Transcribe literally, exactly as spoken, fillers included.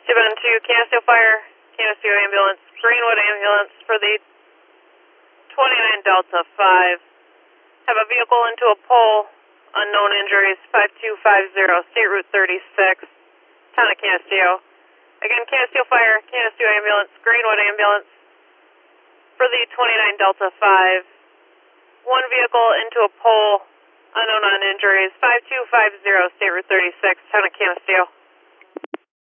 seven two, Canisteo Fire, Canisteo Ambulance, Greenwood Ambulance for the twenty-nine Delta five. Have a vehicle into a pole, unknown injuries, five two five zero, State Route thirty-six, town of Canisteo. Again, Canisteo Fire, Canisteo Ambulance, Greenwood Ambulance for the twenty-nine Delta five. One vehicle into a pole, unknown on injuries, five two five zero, State Route thirty-six, town of Canisteo.